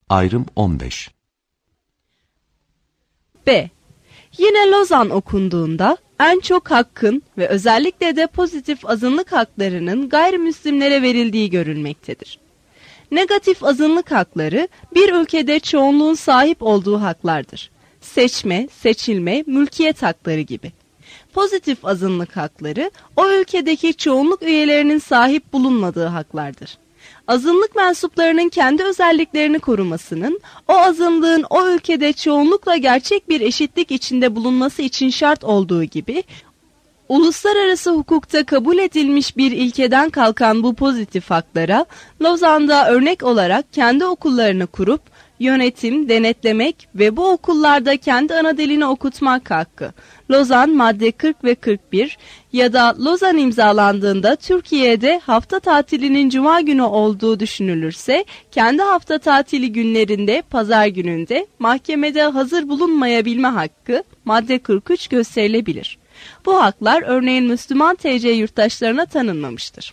Ayrım 15. B. Yine Lozan okunduğunda en çok hakkın ve özellikle de pozitif azınlık haklarının gayrimüslimlere verildiği görülmektedir. Negatif azınlık hakları bir ülkede çoğunluğun sahip olduğu haklardır. Seçme, seçilme, mülkiyet hakları gibi. Pozitif azınlık hakları o ülkedeki çoğunluk üyelerinin sahip bulunmadığı haklardır. Azınlık mensuplarının kendi özelliklerini korumasının, o azınlığın o ülkede çoğunlukla gerçek bir eşitlik içinde bulunması için şart olduğu gibi, uluslararası hukukta kabul edilmiş bir ilkeden kalkan bu pozitif haklara, Lozan'da örnek olarak kendi okullarını kurup, yönetim, denetlemek ve bu okullarda kendi ana dilini okutmak hakkı. Lozan madde 40 ve 41 ya da Lozan imzalandığında Türkiye'de hafta tatilinin cuma günü olduğu düşünülürse, kendi hafta tatili günlerinde pazar gününde mahkemede hazır bulunmayabilme hakkı madde 43 gösterilebilir. Bu haklar örneğin Müslüman TC yurttaşlarına tanınmamıştır.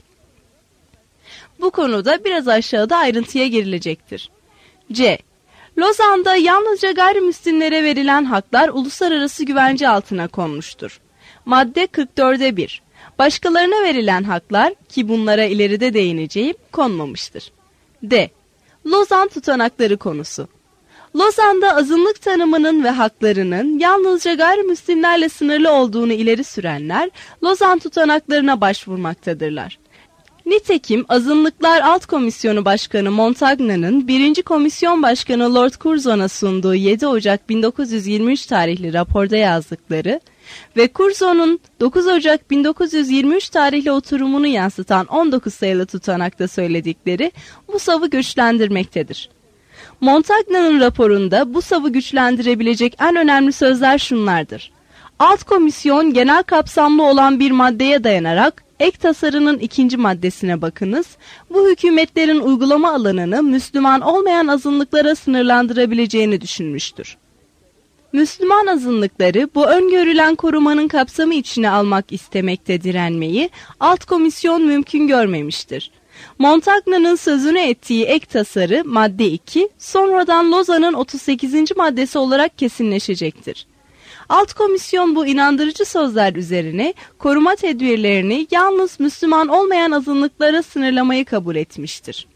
Bu konuda biraz aşağıda ayrıntıya girilecektir. C. Lozan'da yalnızca gayrimüslimlere verilen haklar uluslararası güvence altına konmuştur. Madde 44'e 1. Başkalarına verilen haklar, ki bunlara ileride değineceğim, konmamıştır. D. Lozan tutanakları konusu. Lozan'da azınlık tanımının ve haklarının yalnızca gayrimüslimlerle sınırlı olduğunu ileri sürenler, Lozan tutanaklarına başvurmaktadırlar. Nitekim Azınlıklar Alt Komisyonu Başkanı Montagna'nın 1. Komisyon Başkanı Lord Curzon'a sunduğu 7 Ocak 1923 tarihli raporda yazdıkları ve Curzon'un 9 Ocak 1923 tarihli oturumunu yansıtan 19 sayılı tutanakta söyledikleri bu savı güçlendirmektedir. Montagna'nın raporunda bu savı güçlendirebilecek en önemli sözler şunlardır. Alt komisyon genel kapsamlı olan bir maddeye dayanarak ek tasarının 2. maddesine bakınız. Bu hükümetlerin uygulama alanını Müslüman olmayan azınlıklara sınırlandırabileceğini düşünmüştür. Müslüman azınlıkları bu öngörülen korumanın kapsamı içine almak istemekte direnmeyi alt komisyon mümkün görmemiştir. Montagna'nın sözünü ettiği ek tasarı madde 2 sonradan Lozan'ın 38. maddesi olarak kesinleşecektir. Alt komisyon bu inandırıcı sözler üzerine koruma tedbirlerini yalnız Müslüman olmayan azınlıklara sınırlamayı kabul etmiştir.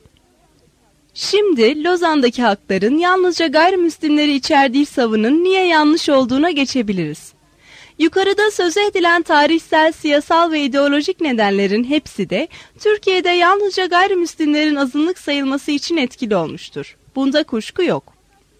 Şimdi Lozan'daki hakların yalnızca gayrimüslimleri içerdiği savının niye yanlış olduğuna geçebiliriz. Yukarıda söz edilen tarihsel, siyasal ve ideolojik nedenlerin hepsi de Türkiye'de yalnızca gayrimüslimlerin azınlık sayılması için etkili olmuştur. Bunda kuşku yok.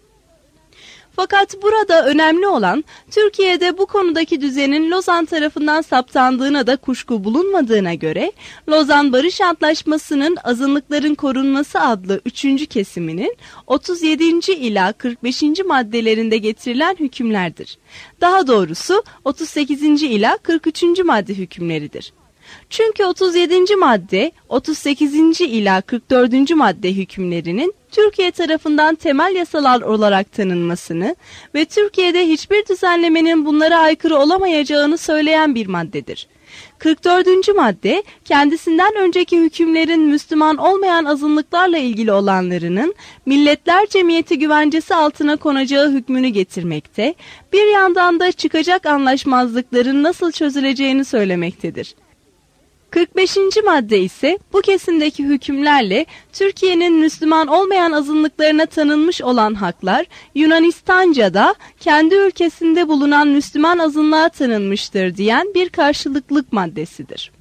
Fakat burada önemli olan Türkiye'de bu konudaki düzenin Lozan tarafından saptandığına da kuşku bulunmadığına göre Lozan Barış Antlaşması'nın azınlıkların korunması adlı 3. kesiminin 37. ila 45. maddelerinde getirilen hükümlerdir. Daha doğrusu 38. ila 43. madde hükümleridir. Çünkü 37. madde, 38. ila 44. madde hükümlerinin Türkiye tarafından temel yasalar olarak tanınmasını ve Türkiye'de hiçbir düzenlemenin bunlara aykırı olamayacağını söyleyen bir maddedir. 44. madde, kendisinden önceki hükümlerin Müslüman olmayan azınlıklarla ilgili olanlarının Milletler Cemiyeti güvencesi altına konacağı hükmünü getirmekte, bir yandan da çıkacak anlaşmazlıkların nasıl çözüleceğini söylemektedir. 45. madde ise bu kesimdeki hükümlerle Türkiye'nin Müslüman olmayan azınlıklarına tanınmış olan haklar Yunanistanca'da kendi ülkesinde bulunan Müslüman azınlığa tanınmıştır diyen bir karşılıklık maddesidir.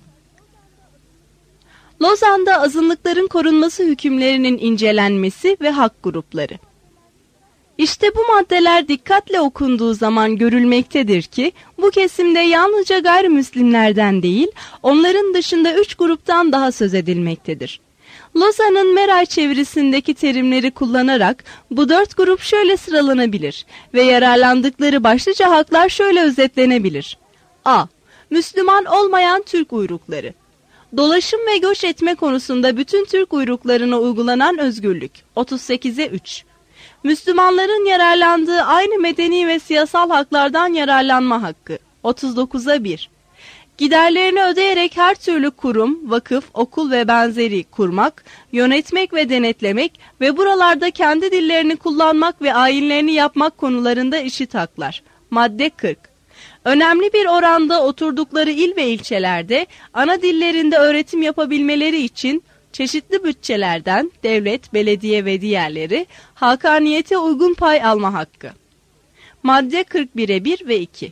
Lozan'da azınlıkların korunması hükümlerinin incelenmesi ve hak grupları. İşte bu maddeler dikkatle okunduğu zaman görülmektedir ki bu kesimde yalnızca gayrimüslimlerden değil, onların dışında 3 gruptan daha söz edilmektedir. Lozan'ın Meray çevirisindeki terimleri kullanarak bu 4 grup şöyle sıralanabilir ve yararlandıkları başlıca haklar şöyle özetlenebilir. A. Müslüman olmayan Türk uyrukları. Dolaşım ve göç etme konusunda bütün Türk uyruklarına uygulanan özgürlük. 38'e 3. Müslümanların yararlandığı aynı medeni ve siyasal haklardan yararlanma hakkı. 39'a 1. giderlerini ödeyerek her türlü kurum, vakıf, okul ve benzeri kurmak, yönetmek ve denetlemek ve buralarda kendi dillerini kullanmak ve ayinlerini yapmak konularında eşit haklar. Madde 40. Önemli bir oranda oturdukları il ve ilçelerde ana dillerinde öğretim yapabilmeleri için çeşitli bütçelerden devlet, belediye ve diğerleri hakaniyete uygun pay alma hakkı. Madde 41'e 1 ve 2.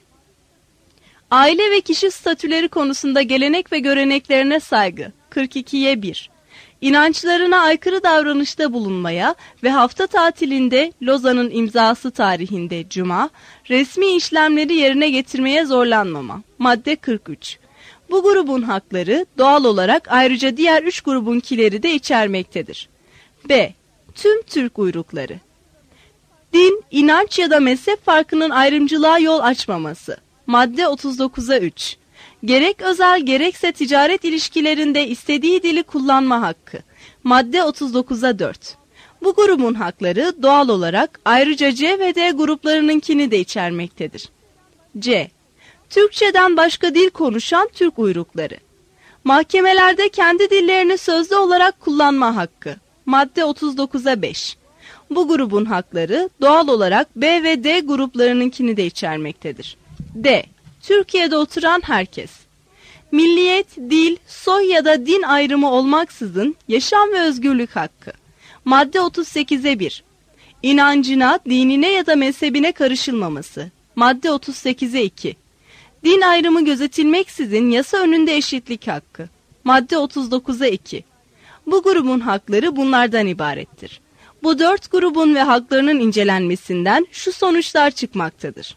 Aile ve kişi statüleri konusunda gelenek ve göreneklerine saygı. 42'ye 1. İnançlarına aykırı davranışta bulunmaya ve hafta tatilinde Lozan'ın imzası tarihinde Cuma, resmi işlemleri yerine getirmeye zorlanmama. Madde 43. Bu grubun hakları doğal olarak ayrıca diğer 3 grubunkileri de içermektedir. B. Tüm Türk uyrukları. Din, inanç ya da mezhep farkının ayrımcılığa yol açmaması. Madde 39'a 3. Gerek özel gerekse ticaret ilişkilerinde istediği dili kullanma hakkı. Madde 39'a 4. Bu grubun hakları doğal olarak ayrıca C ve D gruplarınınkini de içermektedir. C. Türkçeden başka dil konuşan Türk uyrukları. Mahkemelerde kendi dillerini sözlü olarak kullanma hakkı. Madde 39'a 5. Bu grubun hakları doğal olarak B ve D gruplarınınkini de içermektedir. D. Türkiye'de oturan herkes. Milliyet, dil, soy ya da din ayrımı olmaksızın yaşam ve özgürlük hakkı. Madde 38'e 1. İnancına, dinine ya da mezhebine karışılmaması. Madde 38'e 2. Din ayrımı gözetilmeksizin yasa önünde eşitlik hakkı. Madde 39'a 2. Bu grubun hakları bunlardan ibarettir. Bu 4 grubun ve haklarının incelenmesinden şu sonuçlar çıkmaktadır.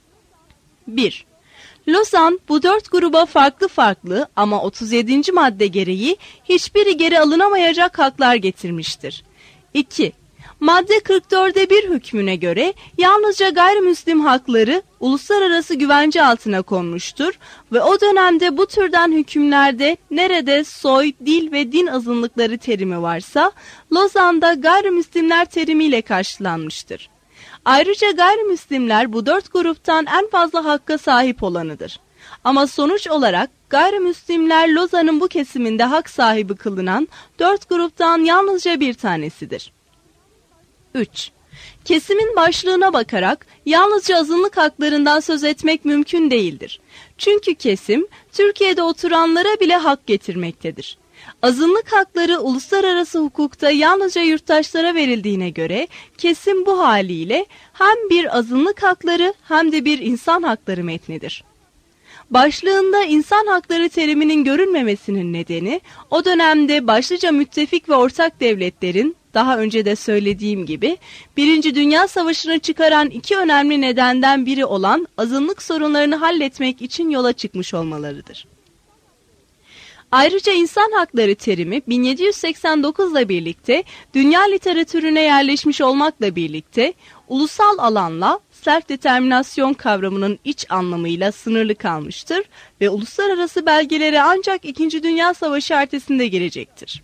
1. Lozan bu 4 gruba farklı farklı ama 37. madde gereği hiçbiri geri alınamayacak haklar getirmiştir. 2. Madde 44'e 1 hükmüne göre yalnızca gayrimüslim hakları uluslararası güvence altına konmuştur ve o dönemde bu türden hükümlerde nerede soy, dil ve din azınlıkları terimi varsa Lozan'da gayrimüslimler terimiyle karşılanmıştır. Ayrıca gayrimüslimler bu 4 gruptan en fazla hakka sahip olanıdır. Ama sonuç olarak gayrimüslimler Lozan'ın bu kesiminde hak sahibi kılınan 4 gruptan yalnızca bir tanesidir. 3. Kesimin başlığına bakarak yalnızca azınlık haklarından söz etmek mümkün değildir. Çünkü kesim Türkiye'de oturanlara bile hak getirmektedir. Azınlık hakları uluslararası hukukta yalnızca yurttaşlara verildiğine göre kesim bu haliyle hem bir azınlık hakları hem de bir insan hakları metnidir. Başlığında insan hakları teriminin görünmemesinin nedeni o dönemde başlıca müttefik ve ortak devletlerin daha önce de söylediğim gibi Birinci Dünya Savaşı'nı çıkaran 2 önemli nedenden biri olan azınlık sorunlarını halletmek için yola çıkmış olmalarıdır. Ayrıca insan hakları terimi 1789 ile birlikte dünya literatürüne yerleşmiş olmakla birlikte ulusal alanla self determinasyon kavramının iç anlamıyla sınırlı kalmıştır ve uluslararası belgelere ancak 2. Dünya Savaşı ertesinde gelecektir.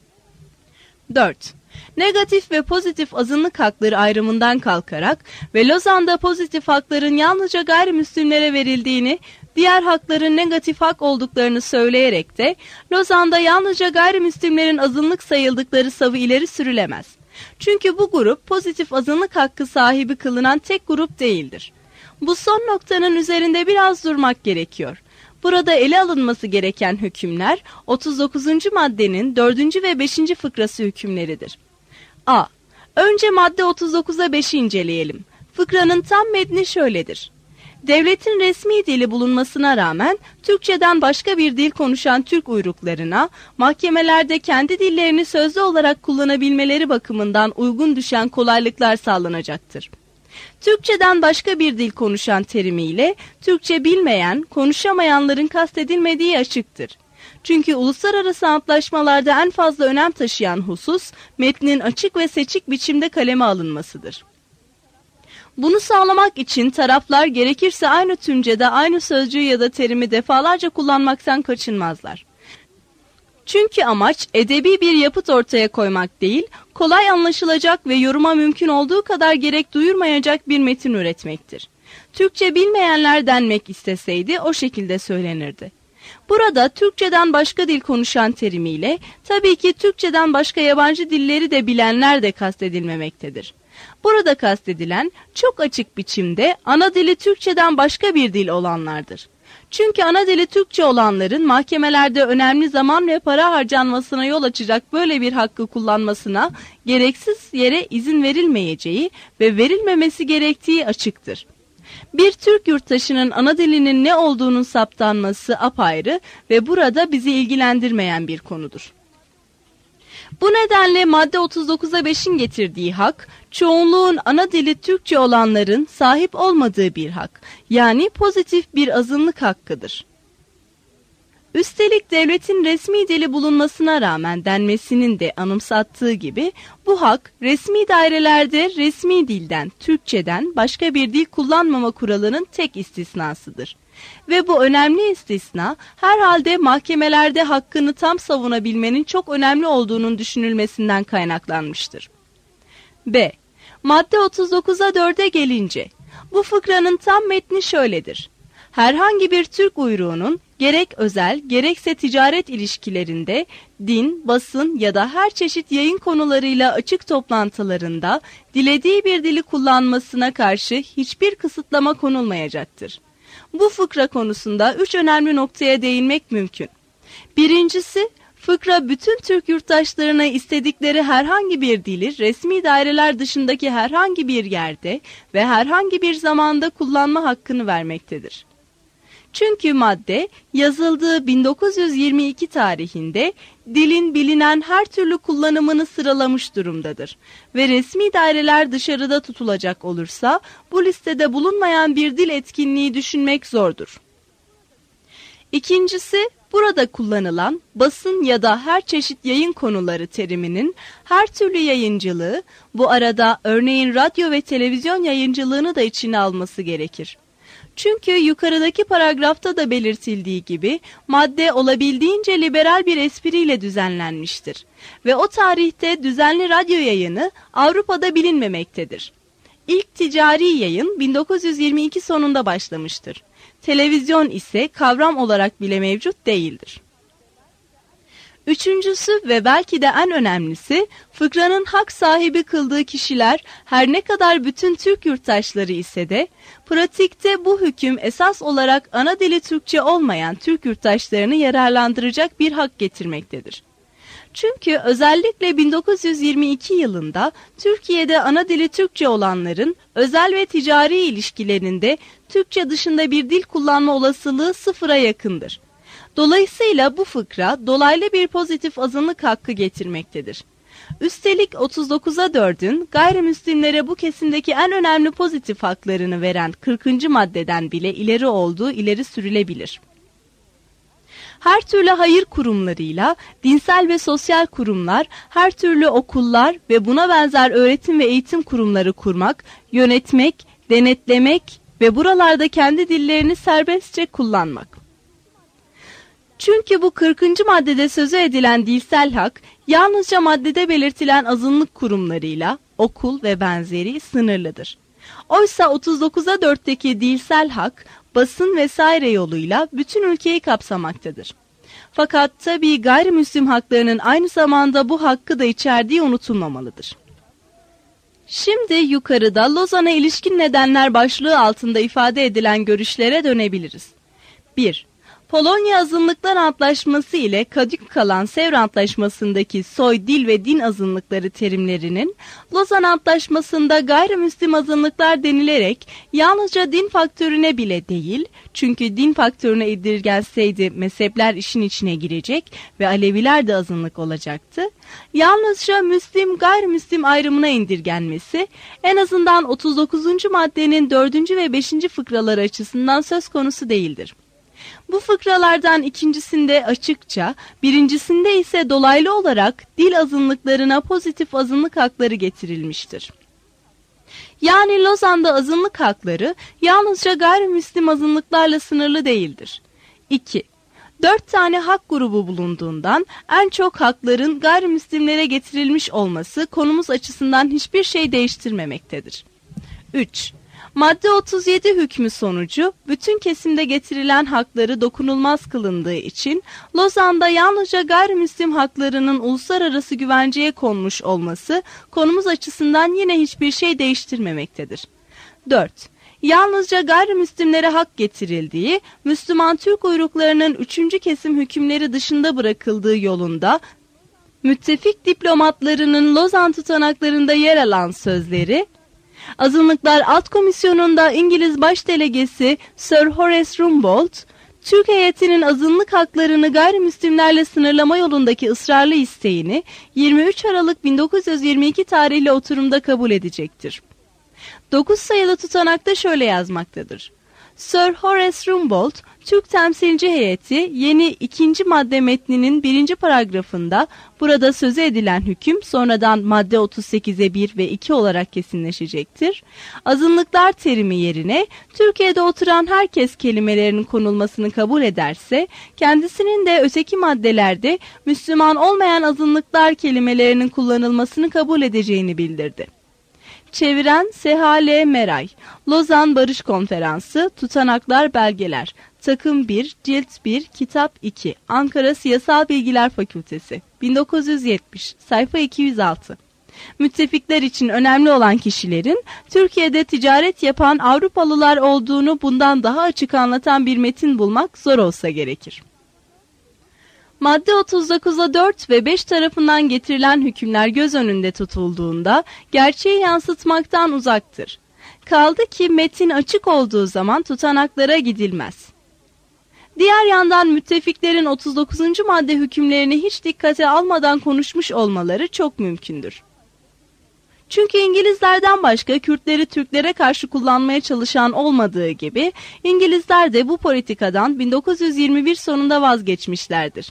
4. Negatif ve pozitif azınlık hakları ayrımından kalkarak ve Lozan'da pozitif hakların yalnızca gayrimüslimlere verildiğini, diğer hakların negatif hak olduklarını söyleyerek de Lozan'da yalnızca gayrimüslimlerin azınlık sayıldıkları savı ileri sürülemez. Çünkü bu grup pozitif azınlık hakkı sahibi kılınan tek grup değildir. Bu son noktanın üzerinde biraz durmak gerekiyor. Burada ele alınması gereken hükümler 39. maddenin 4. ve 5. fıkrası hükümleridir. A. Önce madde 39'a 5'i inceleyelim. Fıkranın tam metni şöyledir. Devletin resmi dili bulunmasına rağmen Türkçeden başka bir dil konuşan Türk uyruklarına mahkemelerde kendi dillerini sözlü olarak kullanabilmeleri bakımından uygun düşen kolaylıklar sağlanacaktır. Türkçeden başka bir dil konuşan terimiyle Türkçe bilmeyen, konuşamayanların kastedilmediği açıktır. Çünkü uluslararası antlaşmalarda en fazla önem taşıyan husus metnin açık ve seçik biçimde kaleme alınmasıdır. Bunu sağlamak için taraflar gerekirse aynı tümcede aynı sözcüğü ya da terimi defalarca kullanmaktan kaçınmazlar. Çünkü amaç edebi bir yapıt ortaya koymak değil, kolay anlaşılacak ve yoruma mümkün olduğu kadar gerek duyurmayacak bir metin üretmektir. Türkçe bilmeyenler denmek isteseydi o şekilde söylenirdi. Burada Türkçeden başka dil konuşan terimiyle tabii ki Türkçeden başka yabancı dilleri de bilenler de kastedilmemektedir. Burada kastedilen çok açık biçimde ana dili Türkçeden başka bir dil olanlardır. Çünkü ana dili Türkçe olanların mahkemelerde önemli zaman ve para harcanmasına yol açacak böyle bir hakkı kullanmasına gereksiz yere izin verilmeyeceği ve verilmemesi gerektiği açıktır. Bir Türk yurttaşının ana dilinin ne olduğunun saptanması apayrı ve burada bizi ilgilendirmeyen bir konudur. Bu nedenle madde 39'a 5'in getirdiği hak, çoğunluğun ana dili Türkçe olanların sahip olmadığı bir hak, yani pozitif bir azınlık hakkıdır. Üstelik devletin resmi dili bulunmasına rağmen denmesinin de anımsattığı gibi bu hak resmi dairelerde resmi dilden, Türkçeden başka bir dil kullanmama kuralının tek istisnasıdır. Ve bu önemli istisna herhalde mahkemelerde hakkını tam savunabilmenin çok önemli olduğunun düşünülmesinden kaynaklanmıştır. B. Madde 39'a 4'e gelince bu fıkranın tam metni şöyledir. Herhangi bir Türk uyruğunun gerek özel gerekse ticaret ilişkilerinde din, basın ya da her çeşit yayın konularıyla açık toplantılarında dilediği bir dili kullanmasına karşı hiçbir kısıtlama konulmayacaktır. Bu fıkra konusunda 3 önemli noktaya değinmek mümkün. Birincisi, fıkra bütün Türk yurttaşlarına istedikleri herhangi bir dili resmi daireler dışındaki herhangi bir yerde ve herhangi bir zamanda kullanma hakkını vermektedir. Çünkü madde yazıldığı 1922 tarihinde dilin bilinen her türlü kullanımını sıralamış durumdadır ve resmi daireler dışarıda tutulacak olursa bu listede bulunmayan bir dil etkinliği düşünmek zordur. İkincisi, burada kullanılan basın ya da her çeşit yayın konuları teriminin her türlü yayıncılığı, bu arada örneğin radyo ve televizyon yayıncılığını da içine alması gerekir. Çünkü yukarıdaki paragrafta da belirtildiği gibi madde olabildiğince liberal bir espriyle düzenlenmiştir ve o tarihte düzenli radyo yayını Avrupa'da bilinmemektedir. İlk ticari yayın 1922 sonunda başlamıştır. Televizyon ise kavram olarak bile mevcut değildir. Üçüncüsü ve belki de en önemlisi, fıkranın hak sahibi kıldığı kişiler her ne kadar bütün Türk yurttaşları ise de, pratikte bu hüküm esas olarak ana dili Türkçe olmayan Türk yurttaşlarını yararlandıracak bir hak getirmektedir. Çünkü özellikle 1922 yılında Türkiye'de ana dili Türkçe olanların özel ve ticari ilişkilerinde Türkçe dışında bir dil kullanma olasılığı sıfıra yakındır. Dolayısıyla bu fıkra dolaylı bir pozitif azınlık hakkı getirmektedir. Üstelik 39'a 4'ün gayrimüslimlere bu kesimdeki en önemli pozitif haklarını veren 40. maddeden bile ileri olduğu ileri sürülebilir. Her türlü hayır kurumlarıyla dinsel ve sosyal kurumlar, her türlü okullar ve buna benzer öğretim ve eğitim kurumları kurmak, yönetmek, denetlemek ve buralarda kendi dillerini serbestçe kullanmak. Çünkü bu 40. maddede sözü edilen dilsel hak, yalnızca maddede belirtilen azınlık kurumlarıyla, okul ve benzeri sınırlıdır. Oysa 39'a 4'teki dilsel hak, basın vesaire yoluyla bütün ülkeyi kapsamaktadır. Fakat tabii gayrimüslim haklarının aynı zamanda bu hakkı da içerdiği unutulmamalıdır. Şimdi yukarıda Lozan'a ilişkin nedenler başlığı altında ifade edilen görüşlere dönebiliriz. 1. Polonya Azınlıklar Antlaşması ile kadük kalan Sevr Antlaşması'ndaki soy, dil ve din azınlıkları terimlerinin Lozan Antlaşması'nda gayrimüslim azınlıklar denilerek yalnızca din faktörüne bile değil, çünkü din faktörüne indirgenseydi mezhepler işin içine girecek ve Aleviler de azınlık olacaktı, yalnızca Müslim gayrimüslim ayrımına indirgenmesi en azından 39. maddenin 4. ve 5. fıkraları açısından söz konusu değildir. Bu fıkralardan ikincisinde açıkça, birincisinde ise dolaylı olarak dil azınlıklarına pozitif azınlık hakları getirilmiştir. Yani Lozan'da azınlık hakları yalnızca gayrimüslim azınlıklarla sınırlı değildir. 2. 4 tane hak grubu bulunduğundan en çok hakların gayrimüslimlere getirilmiş olması konumuz açısından hiçbir şey değiştirmemektedir. 3. Madde 37 hükmü sonucu bütün kesimde getirilen hakları dokunulmaz kılındığı için Lozan'da yalnızca gayrimüslim haklarının uluslararası güvenceye konmuş olması konumuz açısından yine hiçbir şey değiştirmemektedir. 4. Yalnızca gayrimüslimlere hak getirildiği, Müslüman Türk uyruklarının 3. kesim hükümleri dışında bırakıldığı yolunda müttefik diplomatlarının Lozan tutanaklarında yer alan sözleri, Azınlıklar Alt Komisyonu'nda İngiliz Başdelegesi Sir Horace Rumbold, Türk heyetinin azınlık haklarını gayrimüslimlerle sınırlama yolundaki ısrarlı isteğini 23 Aralık 1922 tarihli oturumda kabul edecektir. 9 sayılı tutanakta şöyle yazmaktadır. Sir Horace Rumbold, Türk temsilci heyeti yeni 2. madde metninin 1. paragrafında burada sözü edilen hüküm sonradan madde 38'e 1 ve 2 olarak kesinleşecektir. Azınlıklar terimi yerine Türkiye'de oturan herkes kelimelerinin konulmasını kabul ederse kendisinin de öteki maddelerde Müslüman olmayan azınlıklar kelimelerinin kullanılmasını kabul edeceğini bildirdi. Çeviren Sehale Meray, Lozan Barış Konferansı, Tutanaklar Belgeler, Takım 1, Cilt 1, Kitap 2, Ankara Siyasal Bilgiler Fakültesi, 1970, sayfa 206. Müttefikler için önemli olan kişilerin Türkiye'de ticaret yapan Avrupalılar olduğunu bundan daha açık anlatan bir metin bulmak zor olsa gerekir. Madde 39'a 4 ve 5 tarafından getirilen hükümler göz önünde tutulduğunda gerçeği yansıtmaktan uzaktır. Kaldı ki metin açık olduğu zaman tutanaklara gidilmez. Diğer yandan müttefiklerin 39. madde hükümlerini hiç dikkate almadan konuşmuş olmaları çok mümkündür. Çünkü İngilizlerden başka Kürtleri Türklere karşı kullanmaya çalışan olmadığı gibi İngilizler de bu politikadan 1921 sonunda vazgeçmişlerdir.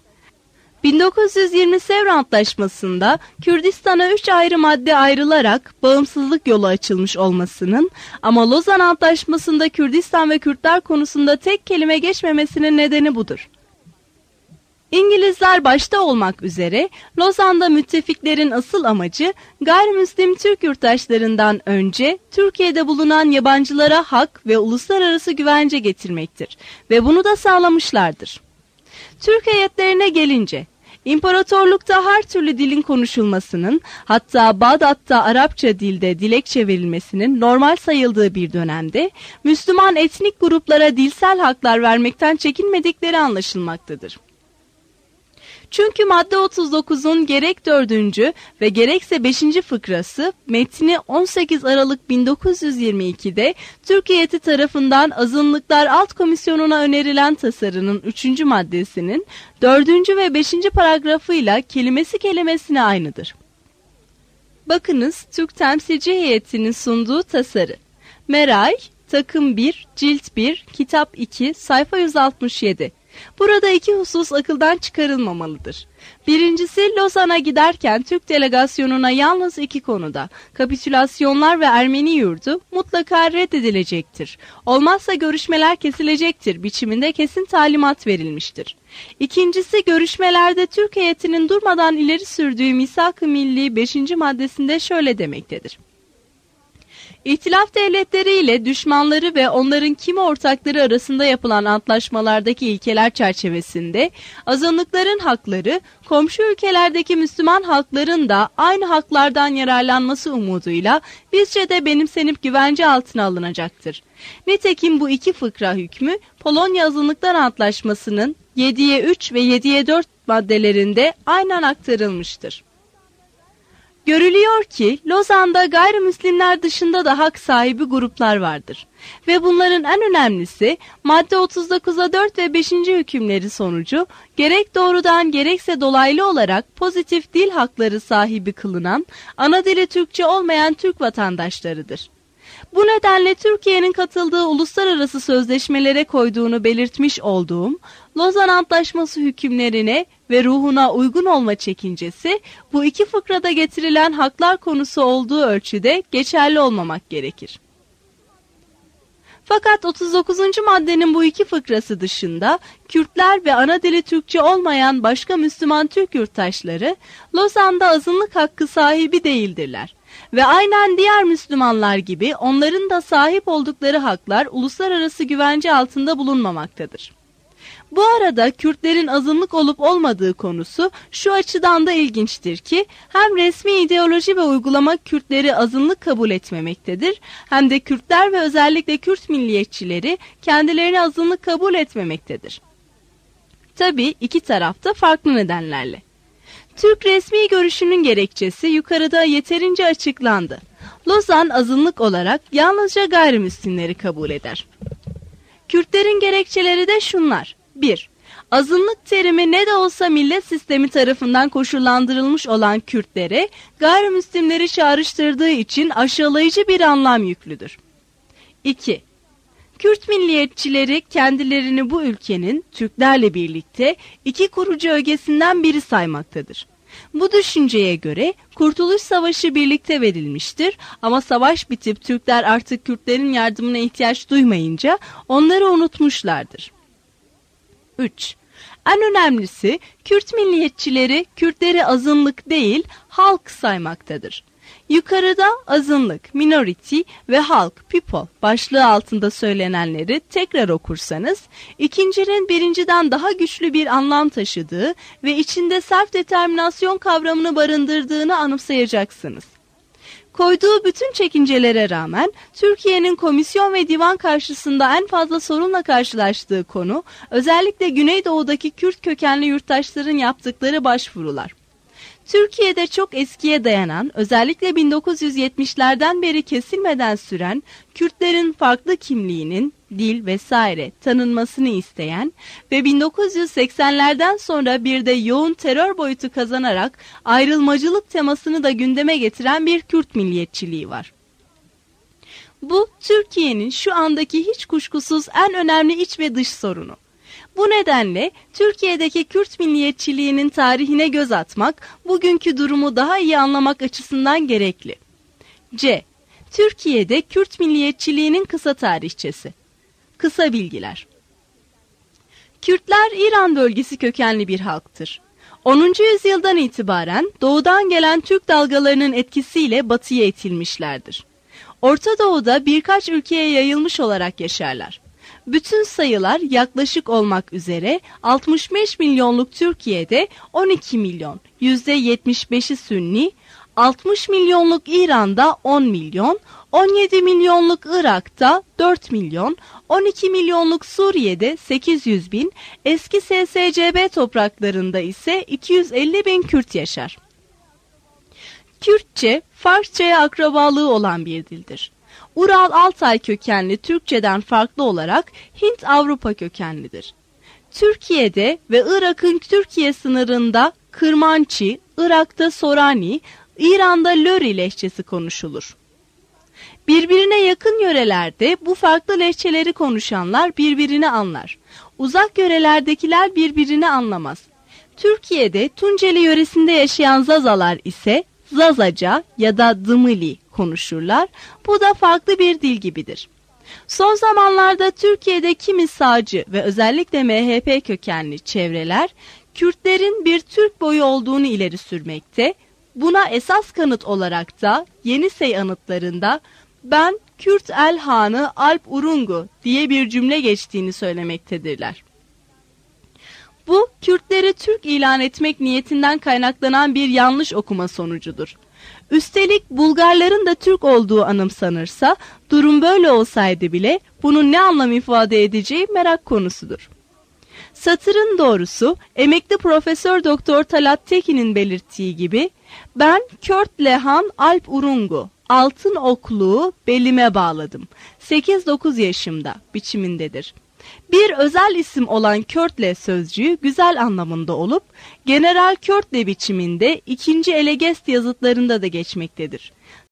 1920 Sevr Antlaşması'nda Kürdistan'a 3 ayrı madde ayrılarak bağımsızlık yolu açılmış olmasının ama Lozan Antlaşması'nda Kürdistan ve Kürtler konusunda tek kelime geçmemesinin nedeni budur. İngilizler başta olmak üzere Lozan'da müttefiklerin asıl amacı gayrimüslim Türk yurttaşlarından önce Türkiye'de bulunan yabancılara hak ve uluslararası güvence getirmektir ve bunu da sağlamışlardır. Türk heyetlerine gelince, İmparatorlukta her türlü dilin konuşulmasının, hatta Bağdat'ta Arapça dilde dilekçe verilmesinin normal sayıldığı bir dönemde, Müslüman etnik gruplara dilsel haklar vermekten çekinmedikleri anlaşılmaktadır. Çünkü madde 39'un gerek 4. ve gerekse 5. fıkrası metni 18 Aralık 1922'de Türk heyeti tarafından Azınlıklar Alt Komisyonu'na önerilen tasarının 3. maddesinin 4. ve 5. paragrafıyla kelimesi kelimesine aynıdır. Bakınız Türk temsilci heyetinin sunduğu tasarı. Meray, Takım 1, Cilt 1, Kitap 2, sayfa 167. Burada iki husus akıldan çıkarılmamalıdır. Birincisi, Lozan'a giderken Türk delegasyonuna yalnız 2 konuda, kapitülasyonlar ve Ermeni yurdu mutlaka reddedilecektir. Olmazsa görüşmeler kesilecektir biçiminde kesin talimat verilmiştir. İkincisi, görüşmelerde Türk heyetinin durmadan ileri sürdüğü Misak-ı Milli 5. maddesinde şöyle demektedir. İhtilaf devletleri ile düşmanları ve onların kimi ortakları arasında yapılan antlaşmalardaki ilkeler çerçevesinde azınlıkların hakları, komşu ülkelerdeki Müslüman halkların da aynı haklardan yararlanması umuduyla bizce de benimsenip güvence altına alınacaktır. Nitekim bu 2 fıkra hükmü Polonya Azınlıklar Antlaşması'nın 7'ye 3 ve 7'ye 4 maddelerinde aynen aktarılmıştır. Görülüyor ki Lozan'da gayrimüslimler dışında da hak sahibi gruplar vardır ve bunların en önemlisi madde 39'a 4 ve 5. hükümleri sonucu gerek doğrudan gerekse dolaylı olarak pozitif dil hakları sahibi kılınan ana dili Türkçe olmayan Türk vatandaşlarıdır. Bu nedenle Türkiye'nin katıldığı uluslararası sözleşmelere koyduğunu belirtmiş olduğum Lozan Antlaşması hükümlerine ve ruhuna uygun olma çekincesi bu 2 fıkrada getirilen haklar konusu olduğu ölçüde geçerli olmamak gerekir. Fakat 39. maddenin bu 2 fıkrası dışında Kürtler ve ana dili Türkçe olmayan başka Müslüman Türk yurttaşları Lozan'da azınlık hakkı sahibi değildirler ve aynen diğer Müslümanlar gibi onların da sahip oldukları haklar uluslararası güvence altında bulunmamaktadır. Bu arada Kürtlerin azınlık olup olmadığı konusu şu açıdan da ilginçtir ki hem resmi ideoloji ve uygulama Kürtleri azınlık kabul etmemektedir hem de Kürtler ve özellikle Kürt milliyetçileri kendilerini azınlık kabul etmemektedir. Tabii iki tarafta farklı nedenlerle. Türk resmi görüşünün gerekçesi yukarıda yeterince açıklandı. Lozan azınlık olarak yalnızca gayrimüslimleri kabul eder. Kürtlerin gerekçeleri de şunlar. 1. Azınlık terimi ne de olsa millet sistemi tarafından koşullandırılmış olan Kürtlere gayrimüslimleri çağrıştırdığı için aşağılayıcı bir anlam yüklüdür. 2. Kürt milliyetçileri kendilerini bu ülkenin Türklerle birlikte iki kurucu ögesinden biri saymaktadır. Bu düşünceye göre Kurtuluş Savaşı birlikte verilmiştir ama savaş bitip Türkler artık Kürtlerin yardımına ihtiyaç duymayınca onları unutmuşlardır. 3. En önemlisi Kürt milliyetçileri Kürtleri azınlık değil halk saymaktadır. Yukarıda azınlık, minority ve halk, people başlığı altında söylenenleri tekrar okursanız, ikincinin birinciden daha güçlü bir anlam taşıdığı ve içinde self determinasyon kavramını barındırdığını anımsayacaksınız. Koyduğu bütün çekincelere rağmen Türkiye'nin komisyon ve divan karşısında en fazla sorunla karşılaştığı konu özellikle Güneydoğu'daki Kürt kökenli yurttaşların yaptıkları başvurular. Türkiye'de çok eskiye dayanan, özellikle 1970'lerden beri kesilmeden süren Kürtlerin farklı kimliğinin, dil vesaire tanınmasını isteyen ve 1980'lerden sonra bir de yoğun terör boyutu kazanarak ayrılmacılık temasını da gündeme getiren bir Kürt milliyetçiliği var. Bu, Türkiye'nin şu andaki hiç kuşkusuz en önemli iç ve dış sorunu. Bu nedenle Türkiye'deki Kürt milliyetçiliğinin tarihine göz atmak, bugünkü durumu daha iyi anlamak açısından gerekli. C. Türkiye'de Kürt milliyetçiliğinin kısa tarihçesi. Kısa bilgiler. Kürtler İran bölgesi kökenli bir halktır. 10. yüzyıldan itibaren doğudan gelen Türk dalgalarının etkisiyle batıya itilmişlerdir. Orta Doğu'da birkaç ülkeye yayılmış olarak yaşarlar. Bütün sayılar yaklaşık olmak üzere 65 milyonluk Türkiye'de 12 milyon, %75'i Sünni, 60 milyonluk İran'da 10 milyon, 17 milyonluk Irak'ta 4 milyon, 12 milyonluk Suriye'de 800 bin, eski SSCB topraklarında ise 250 bin Kürt yaşar. Kürtçe, Farsça'ya akrabalığı olan bir dildir. Ural-Altay kökenli Türkçeden farklı olarak Hint-Avrupa kökenlidir. Türkiye'de ve Irak'ın Türkiye sınırında Kırmançı, Irak'ta Sorani, İran'da Lori lehçesi konuşulur. Birbirine yakın yörelerde bu farklı lehçeleri konuşanlar birbirini anlar. Uzak yörelerdekiler birbirini anlamaz. Türkiye'de Tunceli yöresinde yaşayan Zazalar ise Zazaca ya da Dımili konuşurlar. Bu da farklı bir dil gibidir. Son zamanlarda Türkiye'de kimi sağcı ve özellikle MHP kökenli çevreler Kürtlerin bir Türk boyu olduğunu ileri sürmekte. Buna esas kanıt olarak da Yenisey anıtlarında "Ben Kürt el Hanı Alp Urungu" diye bir cümle geçtiğini söylemektedirler. Bu, Kürtleri Türk ilan etmek niyetinden kaynaklanan bir yanlış okuma sonucudur. Üstelik Bulgarların da Türk olduğu anımsanırsa, durum böyle olsaydı bile bunun ne anlam ifade edeceği merak konusudur. Satırın doğrusu, emekli Profesör Doktor Talat Tekin'in belirttiği gibi, "Ben Kürt Lehan Alp Urungu, altın okluğu belime bağladım, 8-9 yaşımda" biçimindedir. Bir özel isim olan Körtle sözcüğü güzel anlamında olup, General Körtle biçiminde 2. Elegest yazıtlarında da geçmektedir.